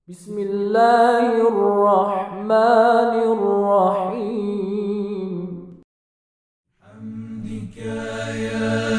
بسم الله الرحمن الرحيم. حمدك يا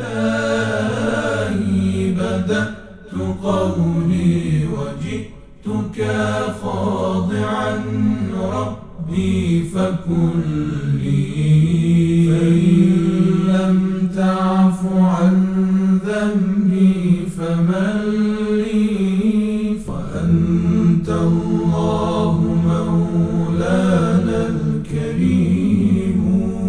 إلهي بدأت قولي وجئتك خاضعا ربي فكلي فإن لم تعف عن ذنبي فمن لي وأنت الله مولانا الكريم.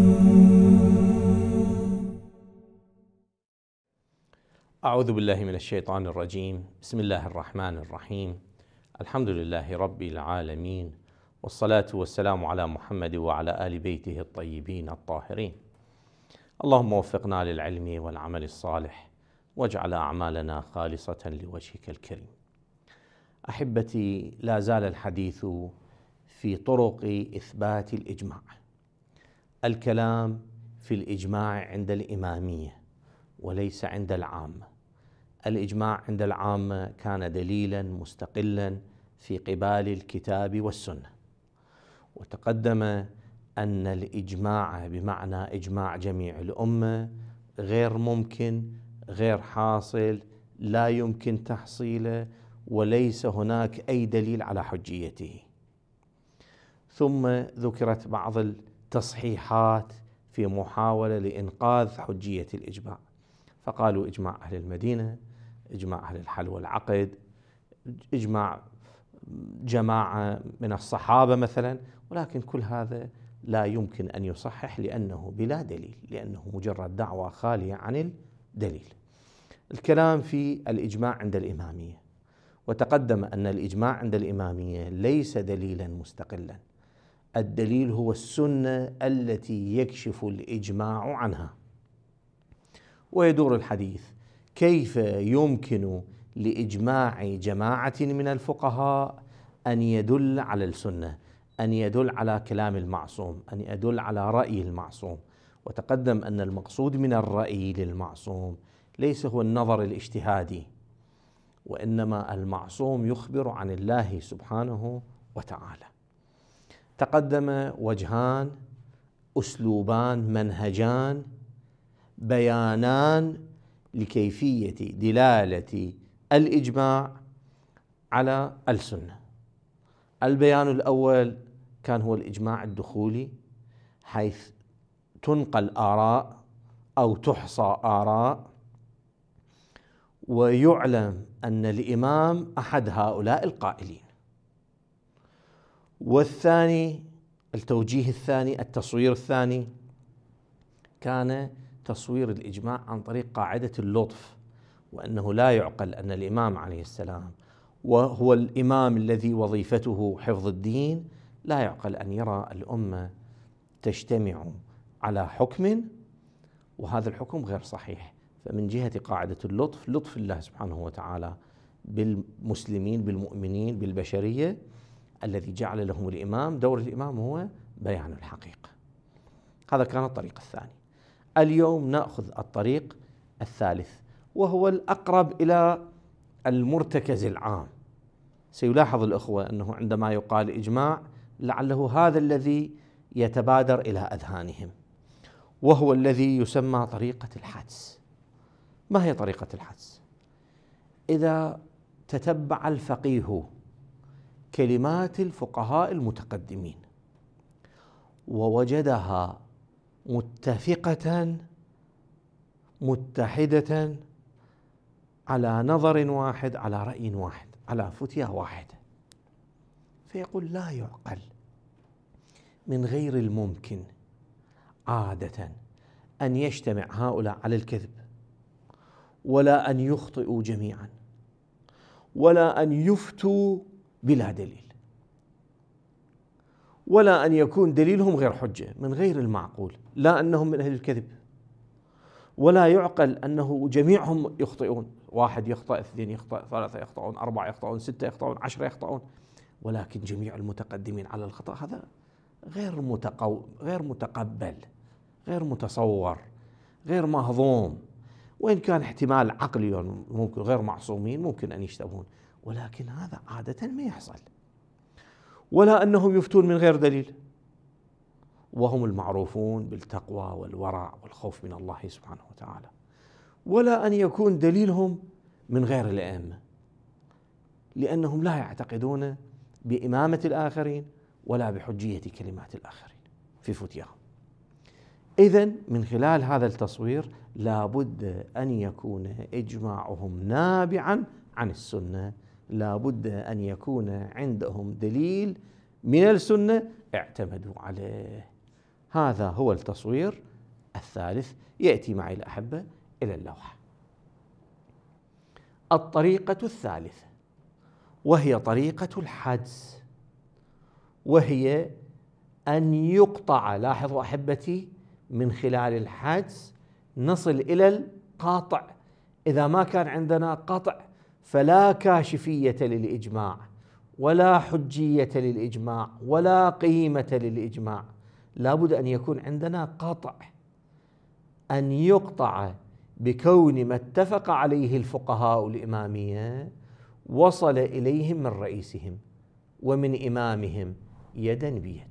أعوذ بالله من الشيطان الرجيم. بسم الله الرحمن الرحيم. الحمد لله رب العالمين، والصلاة والسلام على محمد وعلى آل بيته الطيبين الطاهرين. اللهم وفقنا للعلم والعمل الصالح، واجعل أعمالنا خالصة لوجهك الكريم. أحبتي، لا زال الحديث في طرق إثبات الإجماع. الكلام في الإجماع عند الإمامية وليس عند العامة. الإجماع عند العامة كان دليلا مستقلا في قبال الكتاب والسنة، وتقدم أن الإجماع بمعنى إجماع جميع الأمة غير ممكن، غير حاصل، لا يمكن تحصيله، وليس هناك أي دليل على حجيته. ثم ذكرت بعض التصحيحات في محاولة لإنقاذ حجية الإجماع، فقالوا إجماع أهل المدينة، إجماع أهل الحل والعقد، إجماع جماعة من الصحابة مثلا، ولكن كل هذا لا يمكن أن يصحح لأنه بلا دليل، لأنه مجرد دعوة خالية عن الدليل. الكلام في الإجماع عند الإمامية، وتقدم أن الإجماع عند الإمامية ليس دليلا مستقلا. الدليل هو السنة التي يكشف الإجماع عنها. ويدور الحديث كيف يمكن لإجماع جماعة من الفقهاء أن يدل على السنة، أن يدل على كلام المعصوم، أن يدل على رأي المعصوم. وتقدم أن المقصود من الرأي للمعصوم ليس هو النظر الاجتهادي، وإنما المعصوم يخبر عن الله سبحانه وتعالى. تقدم وجهان، أسلوبان، منهجان، بيانان لكيفية دلالة الإجماع على السنة. البيان الأول كان هو الإجماع الدخولي، حيث تنقل آراء أو تحصى آراء، ويعلم أن الإمام أحد هؤلاء القائلين. والثاني، التوجيه الثاني، التصوير الثاني، كان تصوير الإجماع عن طريق قاعدة اللطف، وأنه لا يعقل أن الإمام عليه السلام وهو الإمام الذي وظيفته حفظ الدين، لا يعقل أن يرى الأمة تجتمع على حكم وهذا الحكم غير صحيح. فمن جهة قاعدة اللطف، لطف الله سبحانه وتعالى بالمسلمين، بالمؤمنين، بالبشرية، الذي جعل لهم الإمام، دور الإمام هو بيان الحقيقة. هذا كان الطريق الثاني. اليوم نأخذ الطريق الثالث، وهو الأقرب إلى المرتكز العام. سيلاحظ الأخوة أنه عندما يقال إجماع لعله هذا الذي يتبادر إلى أذهانهم، وهو الذي يسمى طريقة الحدس. ما هي طريقة الحدس؟ إذا تتبع الفقيه كلمات الفقهاء المتقدمين ووجدها متفقة متحدة على نظر واحد، على رأي واحد، على فتية واحدة، فيقول لا يعقل، من غير الممكن عادة أن يجتمع هؤلاء على الكذب، ولا أن يخطئوا جميعا، ولا أن يفتوا بلا دليل، ولا أن يكون دليلهم غير حجة. من غير المعقول، لا أنهم من أهل الكذب، ولا يعقل أنه جميعهم يخطئون، واحد يخطئ، اثنين يخطئ، ثلاثة يخطئون، أربعة يخطئون، ستة يخطئون، 10 يخطئون، ولكن جميع المتقدمين على الخطأ. هذا غير متقبل، غير متصور، غير مهضوم. وإن كان احتمال عقلي، ممكن غير معصومين، ممكن أن يشتبهون، ولكن هذا عادة ما يحصل. ولا أنهم يفتون من غير دليل، وهم المعروفون بالتقوى والورع والخوف من الله سبحانه وتعالى. ولا أن يكون دليلهم من غير الأئمة، لأنهم لا يعتقدون بإمامة الآخرين ولا بحجية كلمات الآخرين في فتياهم. إذن من خلال هذا التصوير لا بد أن يكون إجماعهم نابعا عن السنة، لا بد أن يكون عندهم دليل من السنة اعتمدوا عليه. هذا هو التصوير الثالث. يأتي معي الأحبة إلى اللوحة. الطريقة الثالثة وهي طريقة الحدس، وهي أن يقطع، لاحظوا أحبتي، من خلال الحدس نصل إلى القاطع. إذا ما كان عندنا قطع فلا كاشفية للإجماع ولا حجية للإجماع ولا قيمة للإجماع. لا بد أن يكون عندنا قطع، أن يقطع بكون ما اتفق عليه الفقهاء الإمامية وصل إليهم من رئيسهم ومن إمامهم يدا بيد.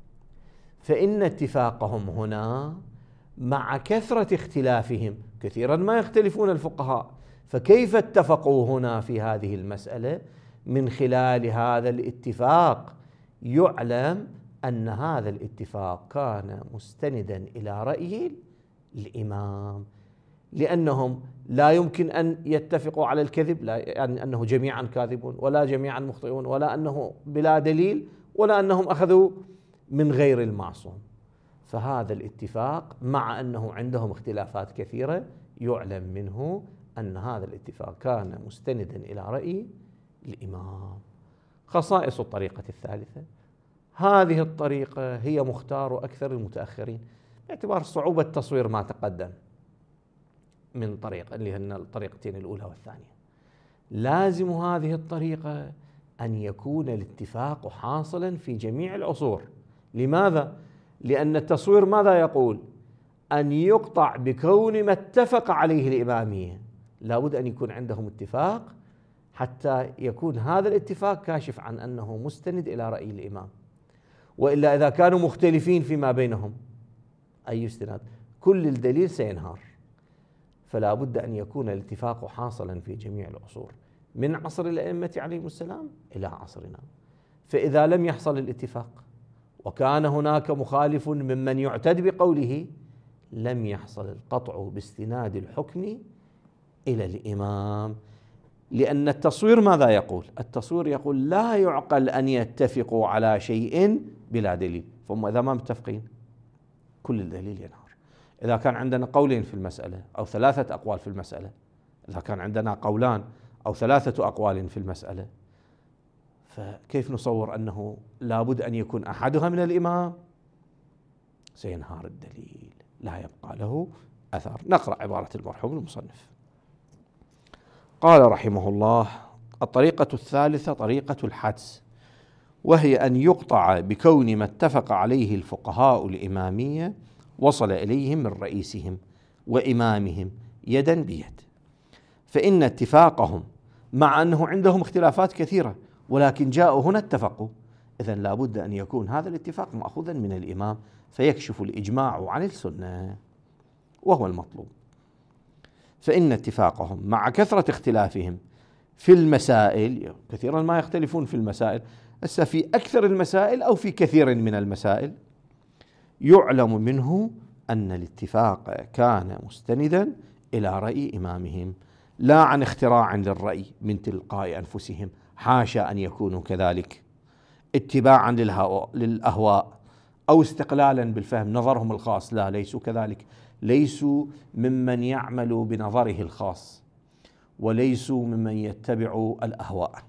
فإن اتفاقهم هنا مع كثرة اختلافهم، كثيرا ما يختلفون الفقهاء، فكيف اتفقوا هنا في هذه المسألة؟ من خلال هذا الاتفاق يعلم أن هذا الاتفاق كان مستندا إلى رأي الإمام، لأنهم لا يمكن أن يتفقوا على الكذب، لا يعني أنه جميعا كاذبون ولا جميعا مخطئون ولا أنه بلا دليل ولا أنهم أخذوا من غير المعصوم. فهذا الاتفاق مع أنه عندهم اختلافات كثيرة يعلم منه أن هذا الاتفاق كان مستندا إلى رأي الإمام. خصائص الطريقة الثالثة: هذه الطريقة هي مختار أكثر المتأخرين باعتبار صعوبة تصوير ما تقدم من طريقة اللي هن الطريقتين الأولى والثانية. لازم هذه الطريقة أن يكون الاتفاق حاصلا في جميع العصور. لماذا؟ لأن التصوير ماذا يقول؟ أن يقطع بكون ما اتفق عليه الإمامية. لابد أن يكون عندهم اتفاق حتى يكون هذا الاتفاق كاشف عن أنه مستند إلى رأي الإمام، وإلا إذا كانوا مختلفين فيما بينهم أي استناد؟ كل الدليل سينهار. فلا بد أن يكون الاتفاق حاصلا في جميع العصور من عصر الأئمة عليهم السلام إلى عصرنا. فإذا لم يحصل الاتفاق وكان هناك مخالف ممن يعتد بقوله لم يحصل القطع باستناد الحكم إلى الإمام. لأن التصوير ماذا يقول؟ التصوير يقول لا يعقل أن يتفقوا على شيء بلا دليل، فهم إذا ما متفقين كل الدليل ينهار. إذا كان عندنا قولين في المسألة أو ثلاثة أقوال في المسألة، إذا كان عندنا قولان أو ثلاثة أقوال في المسألة، فكيف نصور أنه لابد أن يكون أحدها من الإمام؟ سينهار الدليل، لا يبقى له أثر. نقرأ عبارة المرحوم المصنف. قال رحمه الله: الطريقة الثالثة طريقة الحدس، وهي أن يقطع بكون ما اتفق عليه الفقهاء الإمامية وصل إليهم من رئيسهم وإمامهم يدا بيد. فإن اتفاقهم مع أنه عندهم اختلافات كثيرة ولكن جاءوا هنا اتفقوا، إذن لا بد أن يكون هذا الاتفاق مأخوذا من الإمام فيكشف الإجماع عن السنة وهو المطلوب. فإن اتفاقهم مع كثرة اختلافهم في المسائل، كثيرا ما يختلفون في المسائل، هسه في أكثر المسائل أو في كثير من المسائل، يعلم منه أن الاتفاق كان مستندا إلى رأي إمامهم لا عن اختراع للرأي من تلقاء أنفسهم، حاشا أن يكونوا كذلك، اتباعا للأهواء أو استقلالا بالفهم نظرهم الخاص، لا، ليسوا كذلك، ليسوا ممن يعمل بنظره الخاص وليسوا ممن يتبع الأهواء،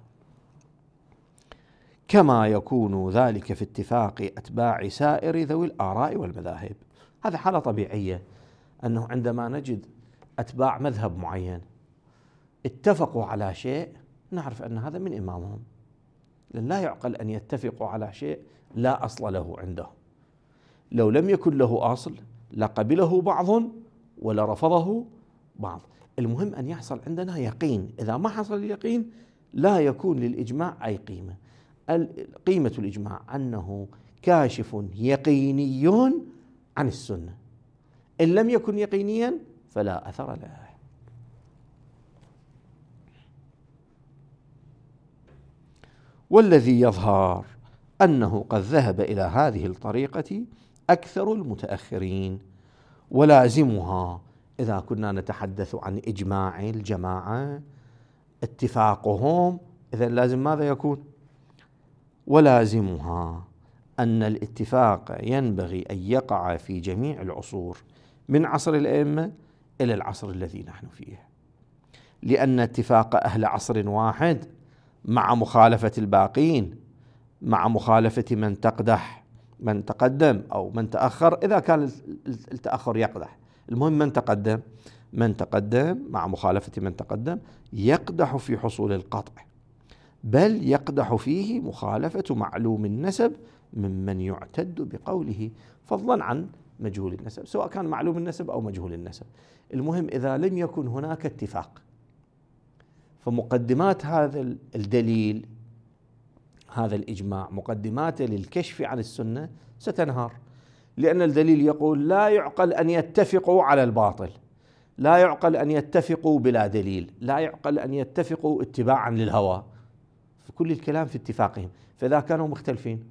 كما يكون ذلك في اتفاق أتباع سائر ذوي الآراء والمذاهب. هذا حالة طبيعية، أنه عندما نجد أتباع مذهب معين اتفقوا على شيء نعرف أن هذا من إمامهم، لأن لا يعقل أن يتفقوا على شيء لا أصل له عندهم. لو لم يكن له أصل لقبله بعض ولا رفضه بعض. المهم أن يحصل عندنا يقين، إذا ما حصل اليقين لا يكون للإجماع أي قيمة. قيمة الإجماع أنه كاشف يقيني عن السنة، إن لم يكن يقينيا فلا أثر له. والذي يظهر أنه قد ذهب إلى هذه الطريقة أكثر المتأخرين، ولازمها إذا كنا نتحدث عن إجماع الجماعة اتفاقهم، إذن لازم ماذا يكون؟ ولازمها أن الاتفاق ينبغي أن يقع في جميع العصور من عصر الأئمة إلى العصر الذي نحن فيه، لأن اتفاق أهل عصر واحد مع مخالفة الباقين، مع مخالفة من تقدح من تقدم أو من تأخر، إذا كان التأخر يقدح، المهم من تقدم مع مخالفة من تقدم يقدح في حصول القطع، بل يقدح فيه مخالفة معلوم النسب ممن يعتد بقوله، فضلا عن مجهول النسب، سواء كان معلوم النسب أو مجهول النسب. المهم إذا لم يكن هناك اتفاق، فمقدمات هذا الدليل، هذا الإجماع، مقدماته للكشف عن السنة ستنهار، لأن الدليل يقول لا يعقل أن يتفقوا على الباطل، لا يعقل أن يتفقوا بلا دليل، لا يعقل أن يتفقوا اتباعا للهوى، فكل الكلام في اتفاقهم. فإذا كانوا مختلفين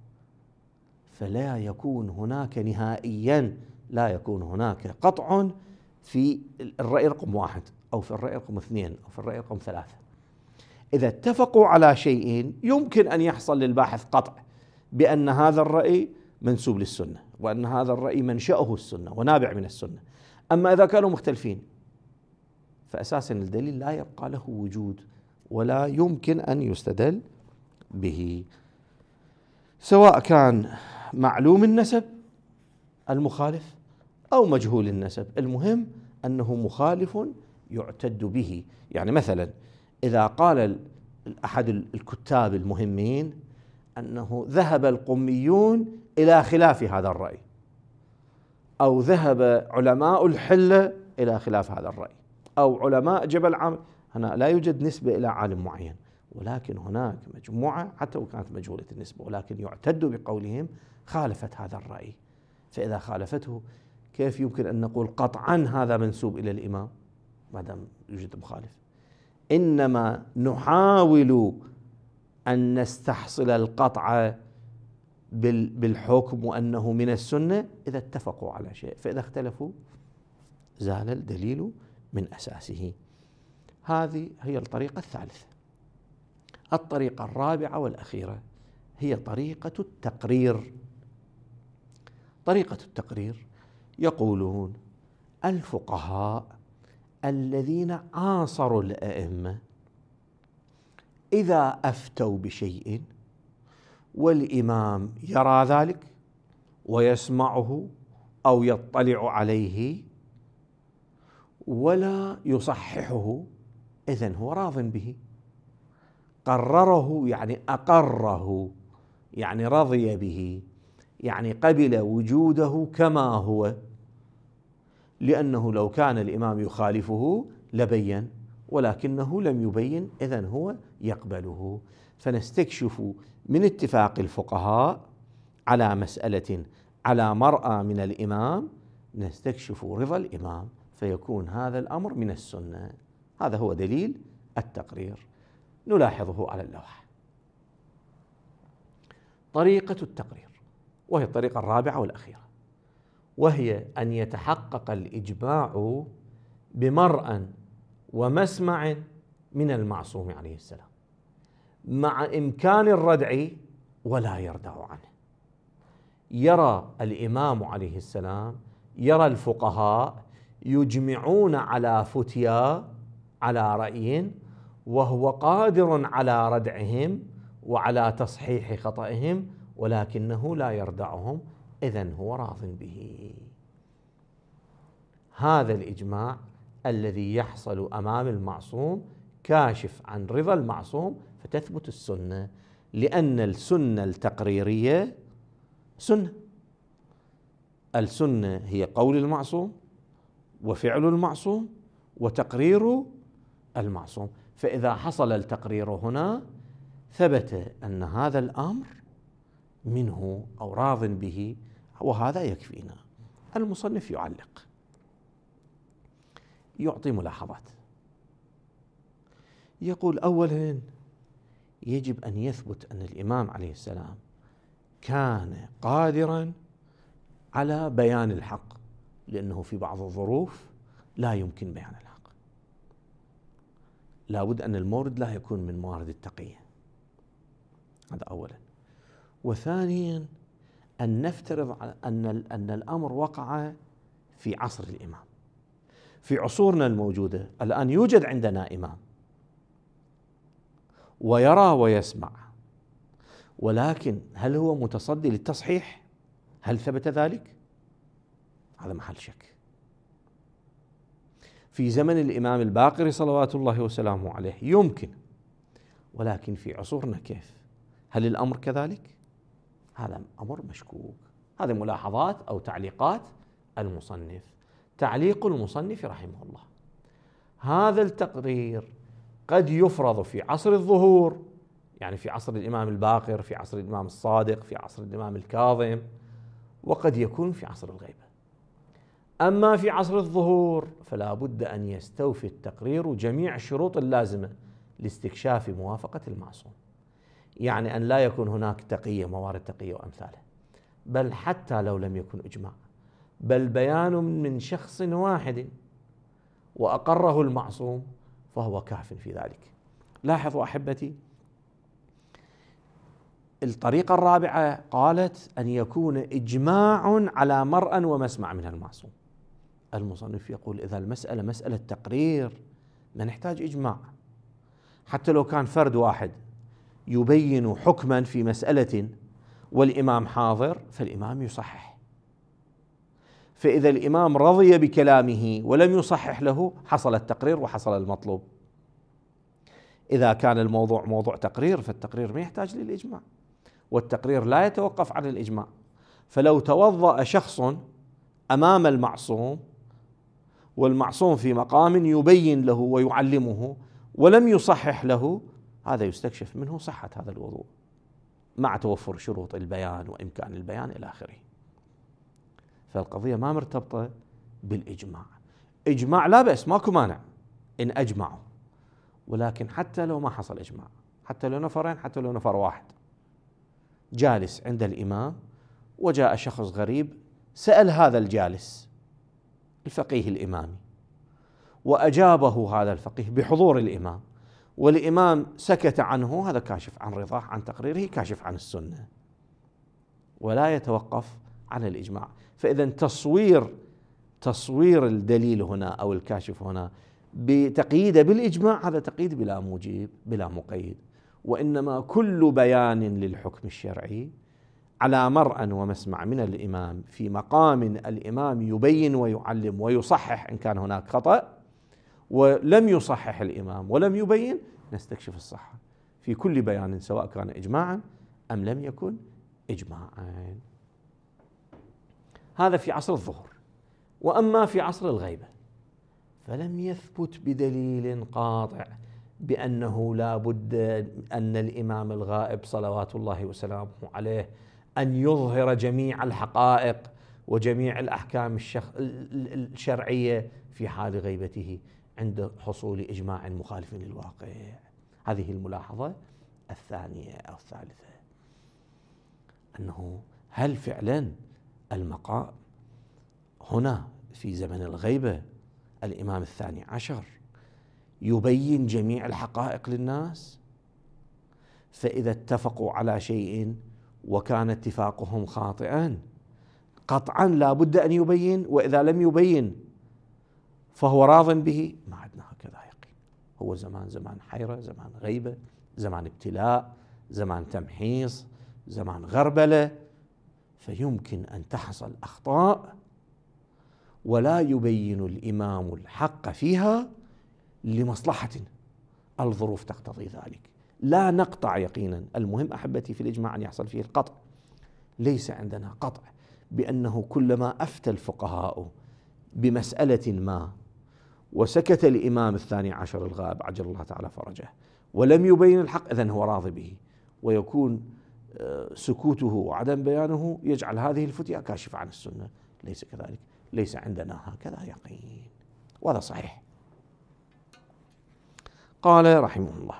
فلا يكون هناك نهائيا، لا يكون هناك قطع في الرأي رقم 1 أو في الرأي رقم 2 أو في الرأي رقم 3. إذا اتفقوا على شيء يمكن أن يحصل للباحث قطع بأن هذا الرأي منسوب للسنة، وأن هذا الرأي منشأه السنة ونابع من السنة. أما إذا كانوا مختلفين فأساسا الدليل لا يبقى له وجود ولا يمكن أن يستدل به، سواء كان معلوم النسب المخالف أو مجهول النسب، المهم أنه مخالف يعتد به. يعني مثلا إذا قال أحد الكتاب المهمين أنه ذهب القميون إلى خلاف هذا الرأي، أو ذهب علماء الحلة إلى خلاف هذا الرأي، أو علماء جبل عامر، هنا لا يوجد نسبة إلى عالم معين، ولكن هناك مجموعة حتى وكانت مجهولة النسبة ولكن يعتد بقولهم خالفت هذا الرأي. فإذا خالفته كيف يمكن أن نقول قطعا هذا منسوب إلى الإمام ما دام يوجد مخالف؟ إنما نحاول أن نستحصل القطع بالحكم وأنه من السنة إذا اتفقوا على شيء، فإذا اختلفوا زال الدليل من أساسه. هذه هي الطريقة الثالثة. الطريقة الرابعة والأخيرة هي طريقة التقرير. طريقة التقرير يقولون الفقهاء الذين عاصروا الأئمة إذا أفتوا بشيء والإمام يرى ذلك ويسمعه أو يطلع عليه ولا يصححه، إذن هو راض به. قرره يعني أقره، يعني رضي به، يعني قبل وجوده كما هو، لأنه لو كان الإمام يخالفه لبين ولكنه لم يبين، إذن هو يقبله. فنستكشف من اتفاق الفقهاء على مسألة على مرأى من الإمام نستكشف رضا الإمام، فيكون هذا الأمر من السنة. هذا هو دليل التقرير، نلاحظه على اللوحة. طريقة التقرير وهي الطريقة الرابعة والأخيرة، وهي أن يتحقق الإجماع بمرأى ومسمع من المعصوم عليه السلام مع إمكان الردع ولا يردع عنه. يرى الإمام عليه السلام، يرى الفقهاء يجمعون على فتيا، على رأي، وهو قادر على ردعهم وعلى تصحيح خطئهم ولكنه لا يردعهم، إذن هو راض به. هذا الإجماع الذي يحصل أمام المعصوم كاشف عن رضا المعصوم، فتثبت السنة، لأن السنة التقريرية سنة. السنة هي قول المعصوم وفعل المعصوم وتقرير المعصوم، فإذا حصل التقرير هنا ثبت أن هذا الأمر منه أو راض به، وهذا يكفينا. المصنف يعلق، يعطي ملاحظات. يقول: أولا يجب أن يثبت أن الإمام عليه السلام كان قادرا على بيان الحق، لأنه في بعض الظروف لا يمكن بيان الحق، لا بد أن المورد لا يكون من موارد التقية، هذا أولا. وثانيا أن نفترض أن الأمر وقع في عصر الإمام. في عصورنا الموجودة الآن يوجد عندنا إمام ويرى ويسمع، ولكن هل هو متصدي للتصحيح؟ هل ثبت ذلك؟ هذا محل شك. في زمن الإمام الباقر صلوات الله وسلامه عليه يمكن، ولكن في عصورنا كيف؟ هل الأمر كذلك؟ هذا أمر مشكوك. هذه ملاحظات أو تعليقات المصنف. تعليق المصنف رحمه الله: هذا التقرير قد يفرض في عصر الظهور، يعني في عصر الإمام الباقر، في عصر الإمام الصادق، في عصر الإمام الكاظم، وقد يكون في عصر الغيبة. أما في عصر الظهور فلا بد أن يستوفي التقرير جميع الشروط اللازمة لاستكشاف موافقة المعصوم، يعني أن لا يكون هناك تقية، موارد تقية وأمثالها، بل حتى لو لم يكن إجماع، بل بيان من شخص واحد وأقره المعصوم فهو كاف في ذلك. لاحظوا أحبتي، الطريقة الرابعة قالت أن يكون إجماع على مرأى ومسمع من المعصوم. المصنف يقول: إذا المسألة مسألة تقرير ما نحتاج إجماع، حتى لو كان فرد واحد يبين حكما في مسألة والإمام حاضر فالإمام يصحح. فإذا الإمام رضي بكلامه ولم يصحح له حصل التقرير وحصل المطلوب. إذا كان الموضوع موضوع تقرير فالتقرير ما يحتاج للإجماع، والتقرير لا يتوقف عن الإجماع. فلو توضأ شخص أمام المعصوم والمعصوم في مقام يبين له ويعلمه ولم يصحح له، هذا يستكشف منه صحة هذا الوضوء مع توفر شروط البيان وإمكان البيان إلى آخره. فالقضية ما مرتبطة بالإجماع. إجماع لا بأس، ماكو مانع إن أجمعوا، ولكن حتى لو ما حصل إجماع، حتى لو نفرين، حتى لو نفر واحد جالس عند الإمام وجاء شخص غريب سأل هذا الجالس الفقيه الإمامي وأجابه هذا الفقيه بحضور الإمام، والإمام سكت عنه، هذا كاشف عن رضاه عن تقريره، كاشف عن السنة، ولا يتوقف عن الإجماع. فإذا تصوير الدليل هنا أو الكاشف هنا بتقييده بالإجماع هذا تقييد بلا موجب بلا مقيد، وإنما كل بيان للحكم الشرعي على مرأى ومسمع من الإمام في مقام الإمام يبين ويعلم ويصحح إن كان هناك خطأ، ولم يصحح الإمام ولم يبين، نستكشف الصحة في كل بيان سواء كان إجماعا أم لم يكن إجماعا. هذا في عصر الظهور. وأما في عصر الغيبة فلم يثبت بدليل قاطع بأنه لا بد أن الإمام الغائب صلوات الله وسلامه عليه أن يظهر جميع الحقائق وجميع الأحكام الشرعية في حال غيبته عند حصول إجماع مخالف للواقع. هذه الملاحظة الثانية أو الثالثة، أنه هل فعلا المقام هنا في زمن الغيبة الإمام الثاني عشر يبين جميع الحقائق للناس؟ فإذا اتفقوا على شيء وكان اتفاقهم خاطئا قطعا لا بد أن يبين، وإذا لم يبين فهو راض به. ما عندنا هكذا يقين. هو زمان حيرة، زمان غيبة، زمان ابتلاء، زمان تمحيص، زمان غربلة، فيمكن أن تحصل أخطاء ولا يبين الإمام الحق فيها لمصلحة الظروف تقتضي ذلك. لا نقطع يقينا. المهم أحبتي في الإجماع أن يحصل فيه القطع. ليس عندنا قطع بأنه كلما أفتى الفقهاء بمسألة ما وسكت الإمام الثاني عشر الغائب عجل الله تعالى فرجه ولم يبين الحق، إذن هو راضي به، ويكون سكوته وعدم بيانه يجعل هذه الفتية كاشفة عن السنة. ليس كذلك، ليس عندنا هكذا يقين، وهذا صحيح. قال رحمه الله: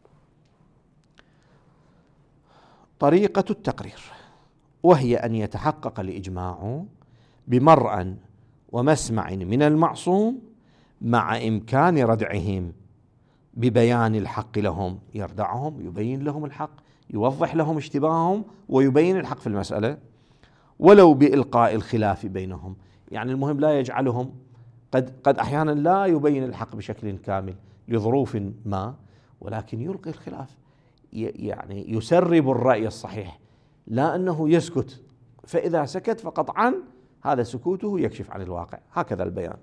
طريقة التقرير، وهي أن يتحقق الإجماع بمرأى ومسمع من المعصوم مع إمكان ردعهم ببيان الحق لهم، يردعهم، يبين لهم الحق، يوضح لهم اشتباههم ويبين الحق في المسألة، ولو بإلقاء الخلاف بينهم. يعني المهم لا يجعلهم، قد أحيانا لا يبين الحق بشكل كامل لظروف ما، ولكن يلقي الخلاف، يعني يسرب الرأي الصحيح، لا أنه يسكت، فإذا سكت فقطعا هذا سكوته يكشف عن الواقع. هكذا البيان.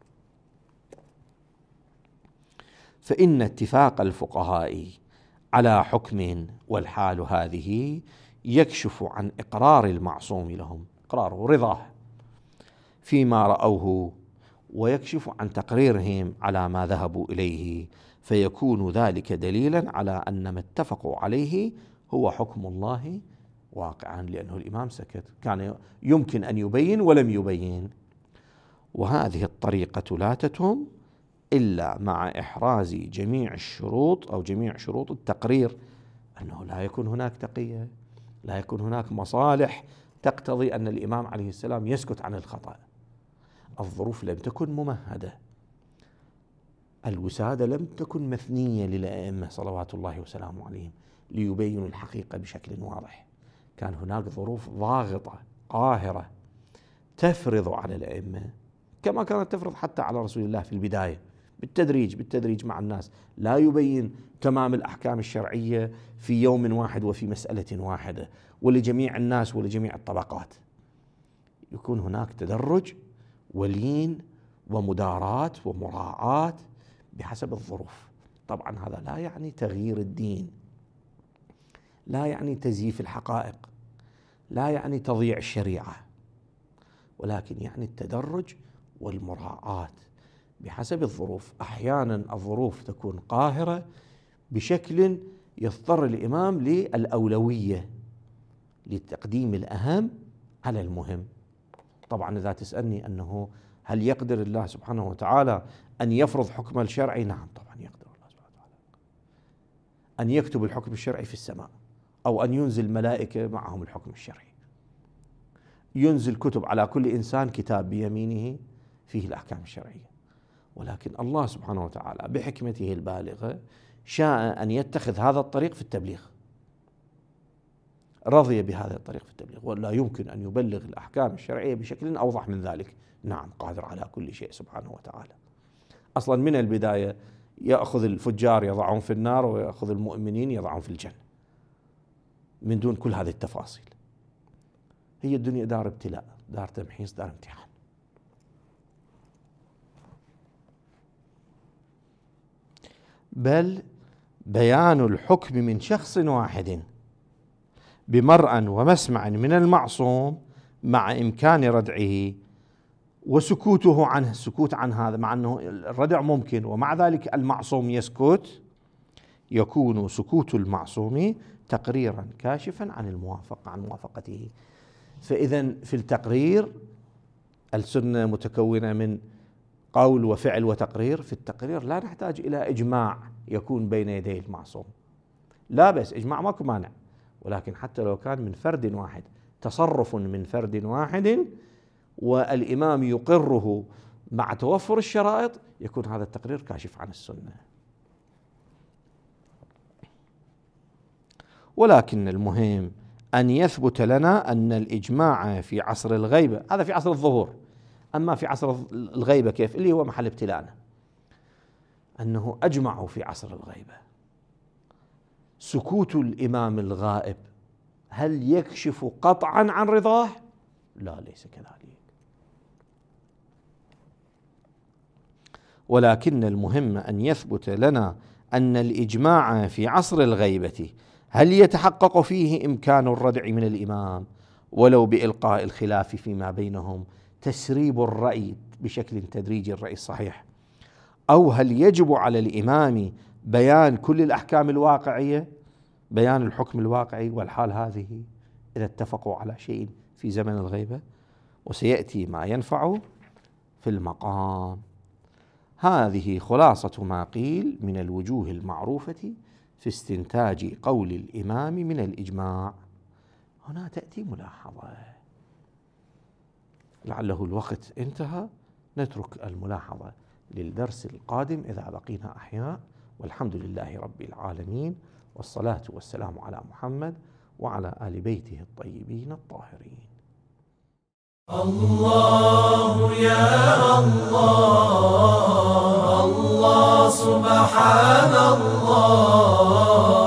فإن اتفاق الفقهاء على حكم والحال هذه يكشف عن إقرار المعصوم لهم، إقراره رضاه فيما رأوه، ويكشف عن تقريرهم على ما ذهبوا إليه، فيكون ذلك دليلا على أن ما اتفقوا عليه هو حكم الله واقعا، لأنه الإمام سكت، كان يمكن أن يبين ولم يبين. وهذه الطريقة لا تتم إلا مع إحراز جميع الشروط أو جميع شروط التقرير، أنه لا يكون هناك تقية، لا يكون هناك مصالح تقتضي أن الإمام عليه السلام يسكت عن الخطأ، الظروف لم تكن ممهدة، الوسادة لم تكن مثنية للأئمة صلوات الله وسلامه عليهم ليبينوا الحقيقة بشكل واضح، كان هناك ظروف ضاغطة قاهرة تفرض على الأئمة، كما كانت تفرض حتى على رسول الله في البداية، بالتدريج مع الناس، لا يبين تمام الأحكام الشرعية في يوم واحد وفي مسألة واحدة ولجميع الناس ولجميع الطبقات، يكون هناك تدرج ولين ومداراة ومراعاة بحسب الظروف. طبعا هذا لا يعني تغيير الدين، لا يعني تزييف الحقائق، لا يعني تضييع الشريعة، ولكن يعني التدرج والمراعاة بحسب الظروف. أحيانا الظروف تكون قاهرة بشكل يضطر الإمام للأولوية، لتقديم الأهم على المهم. طبعا إذا تسألني أنه هل يقدر الله سبحانه وتعالى أن يفرض حكم الشرعي؟ نعم طبعا يقدر الله سبحانه وتعالى أن يكتب الحكم الشرعي في السماء، أو أن ينزل ملائكة معهم الحكم الشرعي، ينزل كتب على كل إنسان كتاب بيمينه فيه الأحكام الشرعية. ولكن الله سبحانه وتعالى بحكمته البالغة شاء أن يتخذ هذا الطريق في التبليغ، رضي بهذا الطريق في التبليغ، ولا يمكن أن يبلغ الأحكام الشرعية بشكل أوضح من ذلك. نعم قادر على كل شيء سبحانه وتعالى. أصلا من البداية يأخذ الفجار يضعهم في النار ويأخذ المؤمنين يضعهم في الجنة من دون كل هذه التفاصيل. هي الدنيا دار ابتلاء، دار تمحيص، دار امتحان. بل بيان الحكم من شخص واحد بمرأى ومسمع من المعصوم مع إمكان ردعه وسكوته عنه، السكوت عن هذا مع أنه الردع ممكن ومع ذلك المعصوم يسكت، يكون سكوت المعصوم تقريرا كاشفا عن موافقته. فإذا في التقرير السنة متكونة من قول وفعل وتقرير. في التقرير لا نحتاج إلى إجماع يكون بين يدي المعصوم، لا بس إجماع ماكو مانع، ولكن حتى لو كان من فرد واحد، تصرف من فرد واحد والإمام يقره مع توفر الشرائط، يكون هذا التقرير كاشف عن السنة. ولكن المهم أن يثبت لنا أن الإجماع في عصر الغيبة، هذا في عصر الظهور، أما في عصر الغيبة كيف اللي هو محل ابتلاءنا، أنه أجمعوا في عصر الغيبة. سكوت الإمام الغائب هل يكشف قطعا عن رضاه؟ لا، ليس كذلك. ولكن المهم أن يثبت لنا أن الإجماع في عصر الغيبة هل يتحقق فيه إمكان الردع من الإمام ولو بإلقاء الخلاف فيما بينهم، تسريب الرأي بشكل تدريجي، الرأي الصحيح، أو هل يجب على الإمام بيان كل الأحكام الواقعية، بيان الحكم الواقعي، والحال هذه إذا اتفقوا على شيء في زمن الغيبة، وسيأتي ما ينفع في المقام. هذه خلاصة ما قيل من الوجوه المعروفة في استنتاج قول الإمام من الإجماع. هنا تأتي ملاحظة، لعله الوقت انتهى، نترك الملاحظة للدرس القادم إذا بقينا أحياء، والحمد لله رب العالمين، والصلاة والسلام على محمد وعلى آل بيته الطيبين الطاهرين. الله يا الله، الله سبحان الله.